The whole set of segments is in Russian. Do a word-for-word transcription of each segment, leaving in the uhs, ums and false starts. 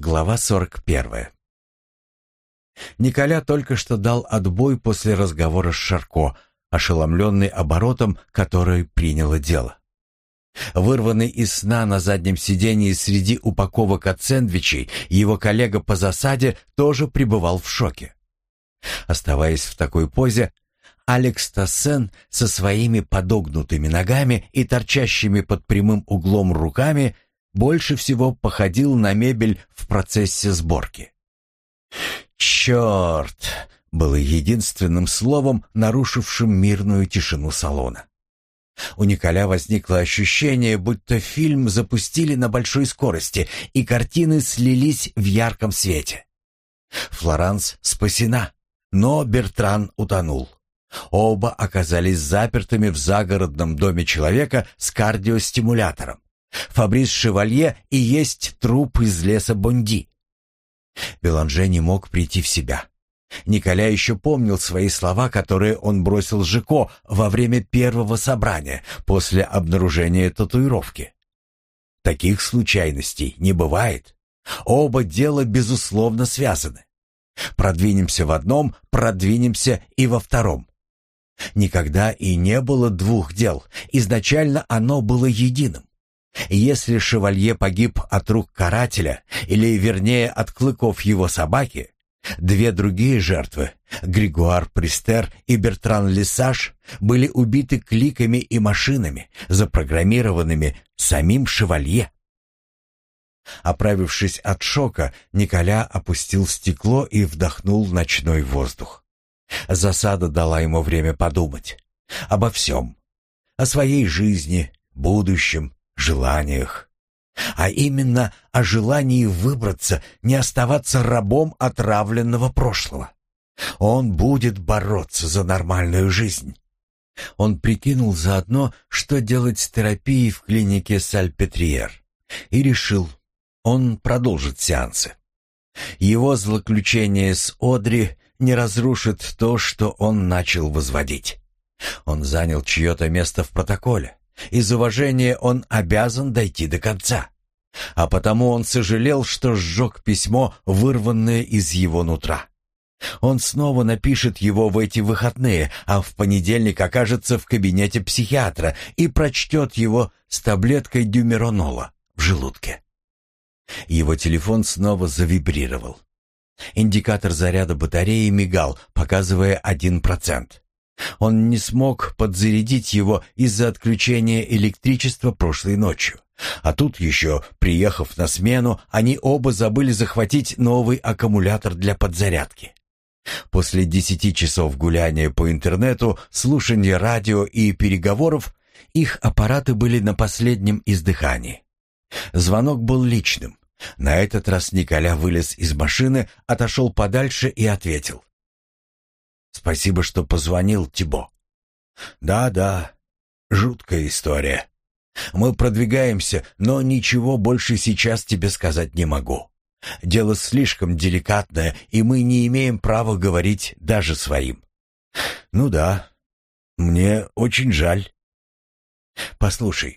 Глава сорок первая. Николя только что дал отбой после разговора с Шарко, ошеломленный оборотом, который приняло дело. Вырванный из сна на заднем сидении среди упаковок от сэндвичей, его коллега по засаде тоже пребывал в шоке. Оставаясь в такой позе, Алекс Тассен со своими подогнутыми ногами и торчащими под прямым углом руками больше всего походил на мебель в процессе сборки. «Черт!» было единственным словом, нарушившим мирную тишину салона. У Николя возникло ощущение, будто фильм запустили на большой скорости, и картины слились в ярком свете. Флоранс спасена, но Бертран утонул. Оба оказались запертыми в загородном доме человека с кардиостимулятором. Фабрис Шевалье и есть труп из леса Бонди. Беланже не мог прийти в себя. Николя еще помнил свои слова, которые он бросил Жико во время первого собрания после обнаружения татуировки. Таких случайностей не бывает. Оба дела, безусловно, связаны. Продвинемся в одном, продвинемся и во втором. Никогда и не было двух дел. Изначально оно было единым. Если Шевалье погиб от рук карателя, или вернее от клыков его собаки, две другие жертвы, Григуар Пристер и Бертран Лесаж, были убиты кликами и машинами, запрограммированными самим Шевалье. Оправившись от шока, Николя опустил стекло и вдохнул ночной воздух. Засада дала ему время подумать. Обо всем. О своей жизни, будущем, желаниях. А именно о желании выбраться, не оставаться рабом отравленного прошлого. Он будет бороться за нормальную жизнь. Он прикинул заодно, что делать с терапией в клинике Сальпетриер, и решил, он продолжит сеансы. Его злоключение с Одри не разрушит то, что он начал возводить. Он занял чье-то место в протоколе. Из уважения он обязан дойти до конца. А потому он сожалел, что сжег письмо, вырванное из его нутра. Он снова напишет его в эти выходные, а в понедельник окажется в кабинете психиатра и прочтет его с таблеткой дюмеронола в желудке. Его телефон снова завибрировал. Индикатор заряда батареи мигал, показывая один процент. Он не смог подзарядить его из-за отключения электричества прошлой ночью. А тут еще, приехав на смену, они оба забыли захватить новый аккумулятор для подзарядки. После десяти часов гуляния по интернету, слушания радио и переговоров, их аппараты были на последнем издыхании. Звонок был личным. На этот раз Николя вылез из машины, отошел подальше и ответил. «Спасибо, что позвонил, Тибо. Да-да, жуткая история. Мы продвигаемся, но ничего больше сейчас тебе сказать не могу. Дело слишком деликатное, и мы не имеем права говорить даже своим. Ну да, мне очень жаль. Послушай,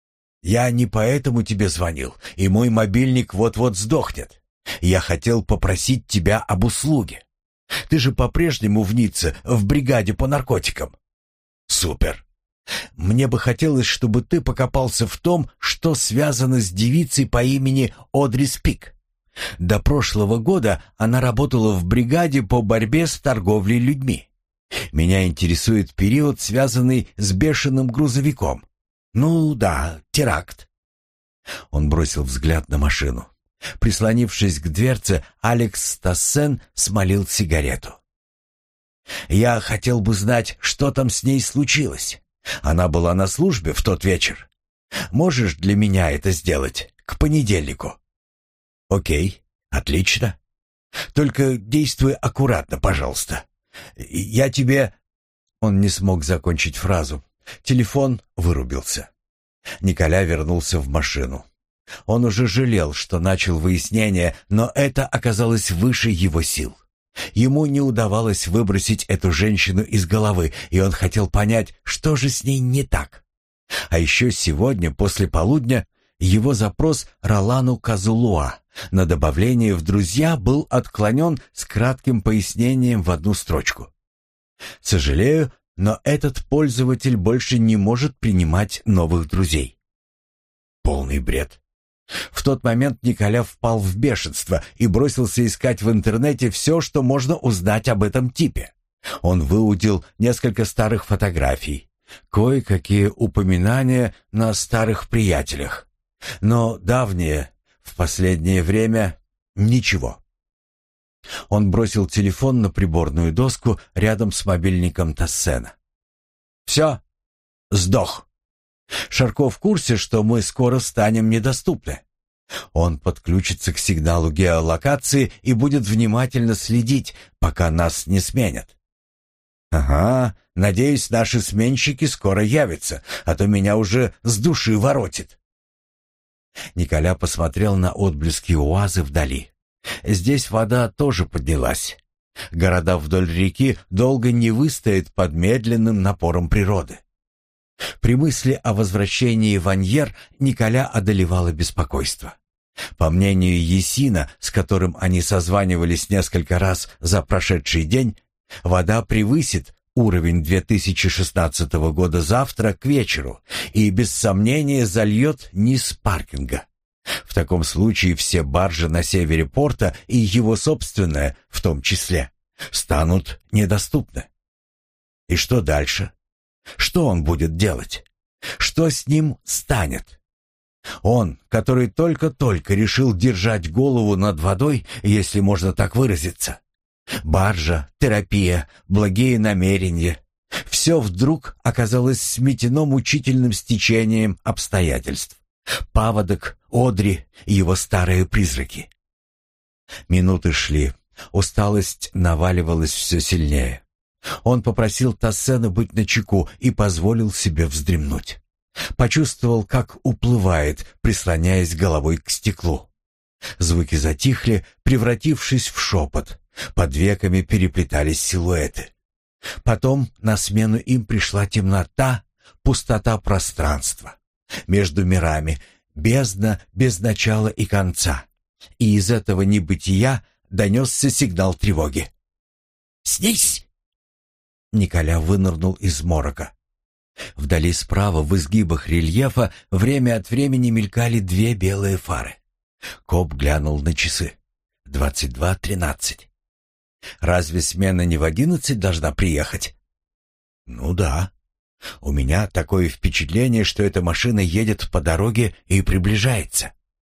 я не поэтому тебе звонил, и мой мобильник вот-вот сдохнет. Я хотел попросить тебя об услуге. Ты же по-прежнему в Ницце, в бригаде по наркотикам. Супер. Мне бы хотелось, чтобы ты покопался в том, что связано с девицей по имени Одри Спик. До прошлого года она работала в бригаде по борьбе с торговлей людьми. Меня интересует период, связанный с бешеным грузовиком. Ну да, теракт. Он бросил взгляд на машину. Прислонившись к дверце, Алекс Тассен смолил сигарету. «Я хотел бы знать, что там с ней случилось. Она была на службе в тот вечер. Можешь для меня это сделать к понедельнику?» «Окей, отлично. Только действуй аккуратно, пожалуйста. Я тебе...» Он не смог закончить фразу. Телефон вырубился. Николя вернулся в машину. Он уже жалел, что начал выяснение, но это оказалось выше его сил. Ему не удавалось выбросить эту женщину из головы, и он хотел понять, что же с ней не так. А еще сегодня, после полудня, Его запрос Ролану Казулуа на добавление в друзья был отклонен с кратким пояснением в одну строчку. «Сожалею, но этот пользователь больше не может принимать новых друзей». Полный бред. В тот момент Николя впал в бешенство и бросился искать в интернете все, что можно узнать об этом типе. Он выудил несколько старых фотографий, кое-какие упоминания на старых приятелях. Но давние, в последнее время, ничего. Он бросил телефон на приборную доску рядом с мобильником Тассена. «Все, сдох. Шарко в курсе, что мы скоро станем недоступны. Он подключится к сигналу геолокации и будет внимательно следить, пока нас не сменят». «Ага, надеюсь, наши сменщики скоро явятся, а то меня уже с души воротит». Николя посмотрел на отблески оазы вдали. Здесь вода тоже поднялась. Города вдоль реки долго не выстоят под медленным напором природы. При мысли о возвращении в Аньер Николя одолевало беспокойство. По мнению Есина, с которым они созванивались несколько раз за прошедший день, вода превысит уровень две тысячи шестнадцатого года завтра к вечеру и без сомнения зальет низ паркинга. В таком случае все баржи на севере порта и его собственная, в том числе, станут недоступны. И что дальше? Что он будет делать? Что с ним станет? Он, который только-только решил держать голову над водой, если можно так выразиться. Баржа, терапия, благие намерения — все вдруг оказалось сметено мучительным стечением обстоятельств. Паводок, Одри и его старые призраки. Минуты шли, усталость наваливалась все сильнее. Он попросил Тассена быть начеку и позволил себе вздремнуть. Почувствовал, как уплывает, прислоняясь головой к стеклу. Звуки затихли, превратившись в шепот. Под веками переплетались силуэты. Потом на смену им пришла темнота, пустота пространства. Между мирами бездна без начала и конца. И из этого небытия донесся сигнал тревоги. «Снись!» Николя вынырнул из морока. Вдали справа, в изгибах рельефа, время от времени мелькали две белые фары. Коп глянул на часы. Двадцать два тринадцать. Разве смена не в одиннадцать должна приехать? Ну да. У меня такое впечатление, что эта машина едет по дороге и приближается.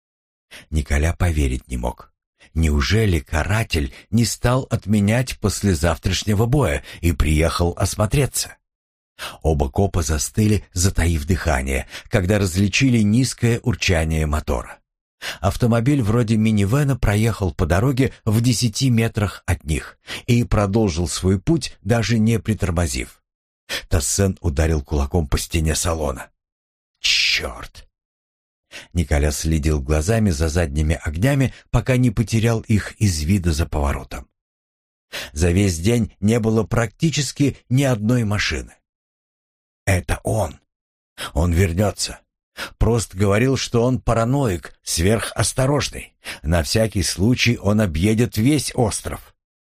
Николя поверить не мог. Неужели каратель не стал отменять послезавтрашнего боя и приехал осмотреться? Оба копа застыли, затаив дыхание, когда различили низкое урчание мотора. Автомобиль вроде минивэна проехал по дороге в десяти метрах от них и продолжил свой путь, даже не притормозив. Тассен ударил кулаком по стене салона. «Черт!» Николя следил глазами за задними огнями, пока не потерял их из вида за поворотом. За весь день не было практически ни одной машины. «Это он! Он вернется!» Просто говорил, что он параноик, сверхосторожный. На всякий случай он объедет весь остров.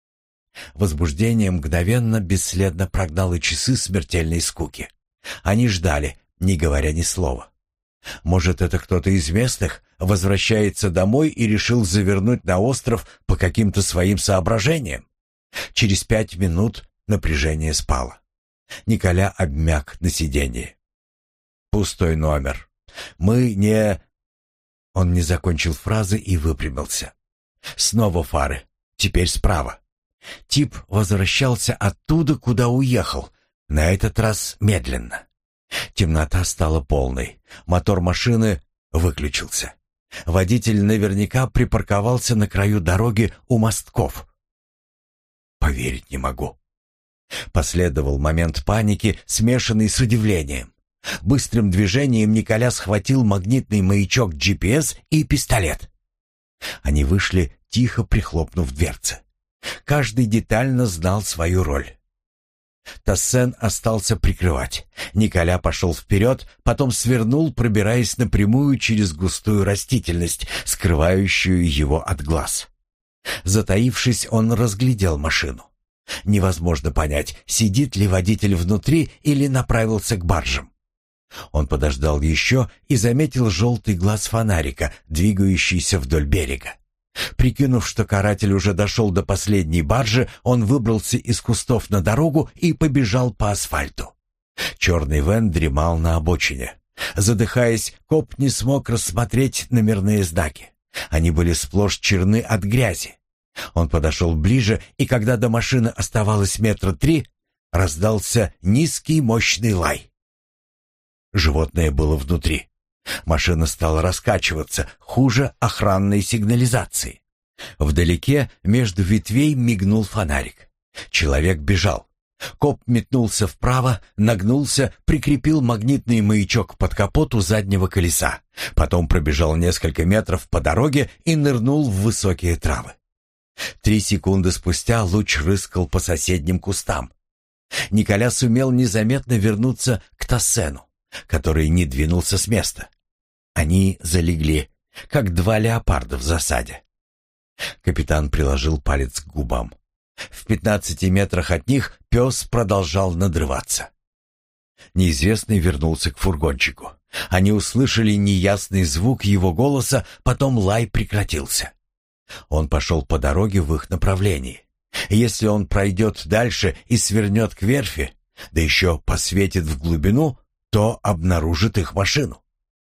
Возбуждение мгновенно, бесследно прогнало часы смертельной скуки. Они ждали, не говоря ни слова. Может, это кто-то из местных возвращается домой и решил завернуть на остров по каким-то своим соображениям? Через пять минут напряжение спало. Николя обмяк на сиденье. «Пустой номер. Мы не...» Он не закончил фразы и выпрямился. Снова фары. Теперь справа. Тип возвращался оттуда, куда уехал. На этот раз медленно. Темнота стала полной. Мотор машины выключился. Водитель наверняка припарковался на краю дороги у мостков. «Поверить не могу». Последовал момент паники, смешанный с удивлением. Быстрым движением Николя схватил магнитный маячок джи пи эс и пистолет. Они вышли, тихо прихлопнув дверцы. Каждый детально знал свою роль. Тассен остался прикрывать. Николя пошел вперед, потом свернул, пробираясь напрямую через густую растительность, скрывающую его от глаз. Затаившись, он разглядел машину. Невозможно понять, сидит ли водитель внутри или направился к баржам. Он подождал еще и заметил желтый глаз фонарика, двигающийся вдоль берега. Прикинув, что каратель уже дошел до последней баржи, он выбрался из кустов на дорогу и побежал по асфальту. Черный вэн дремал на обочине. Задыхаясь, коп не смог рассмотреть номерные знаки. Они были сплошь черны от грязи. Он подошел ближе, и когда до машины оставалось метра три, раздался низкий мощный лай. Животное было внутри. Машина стала раскачиваться, хуже охранной сигнализации. Вдалеке между ветвей мигнул фонарик. Человек бежал. Коп метнулся вправо, нагнулся, прикрепил магнитный маячок под капоту заднего колеса. Потом пробежал несколько метров по дороге и нырнул в высокие травы. Три секунды спустя луч рыскал по соседним кустам. Николя сумел незаметно вернуться к Тассену, который не двинулся с места. Они залегли, как два леопарда в засаде. Капитан приложил палец к губам. В пятнадцати метрах от них пес продолжал надрываться. Неизвестный вернулся к фургончику. Они услышали неясный звук его голоса, потом лай прекратился. Он пошел по дороге в их направлении. Если он пройдет дальше и свернет к верфи, да еще посветит в глубину, то обнаружит их машину.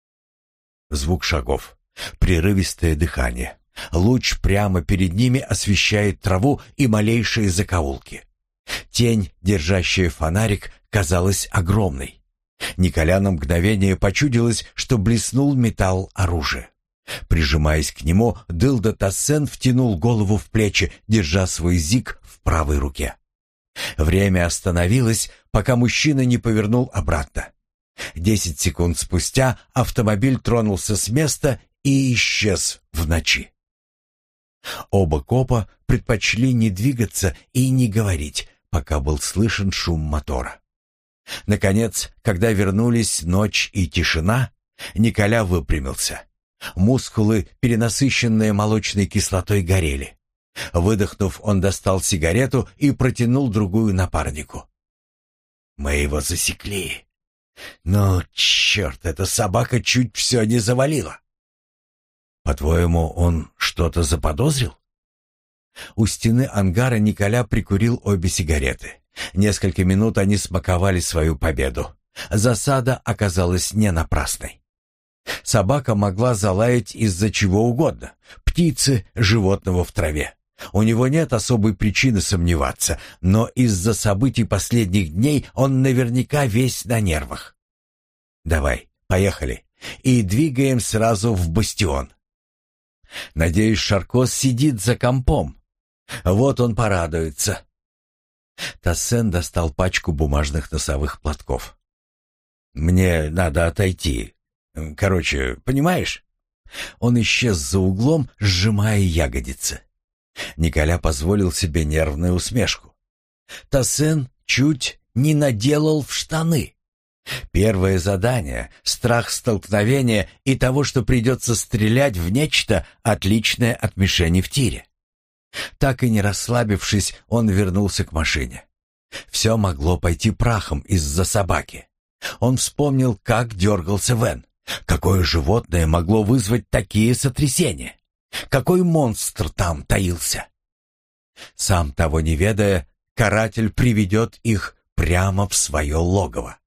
Звук шагов, прерывистое дыхание. Луч прямо перед ними освещает траву и малейшие закоулки. Тень, держащая фонарик, казалась огромной. Николя на мгновение почудилось, что блеснул металл оружия. Прижимаясь к нему, дылда Тассен втянул голову в плечи, держа свой зиг в правой руке. Время остановилось, пока мужчина не повернул обратно. Десять секунд спустя автомобиль тронулся с места и исчез в ночи. Оба копа предпочли не двигаться и не говорить, пока был слышен шум мотора. Наконец, когда вернулись ночь и тишина, Николя выпрямился. Мускулы, перенасыщенные молочной кислотой, горели. Выдохнув, он достал сигарету и протянул другую напарнику. «Мы его засекли. Но, черт, эта собака чуть все не завалила». «По-твоему, он что-то заподозрил?» У стены ангара Николя прикурил обе сигареты. Несколько минут они смаковали свою победу. Засада оказалась не напрасной. Собака могла залаять из-за чего угодно. Птицы, животного в траве. У него нет особой причины сомневаться, но из-за событий последних дней он наверняка весь на нервах. «Давай, поехали. И двигаем сразу в бастион. Надеюсь, Шарко сидит за компом. Вот он порадуется». Тассен достал пачку бумажных носовых платков. «Мне надо отойти. Короче, понимаешь?» Он исчез за углом, сжимая ягодицы. Николя позволил себе нервную усмешку. Тассен чуть не наделал в штаны. Первое задание, страх столкновения и того, что придется стрелять в нечто, отличное от мишени в тире. Так и не расслабившись, он вернулся к машине. Все могло пойти прахом из-за собаки. Он вспомнил, как дергался Вэн. Какое животное могло вызвать такие сотрясения? Какой монстр там таился? Сам того не ведая, каратель приведет их прямо в свое логово.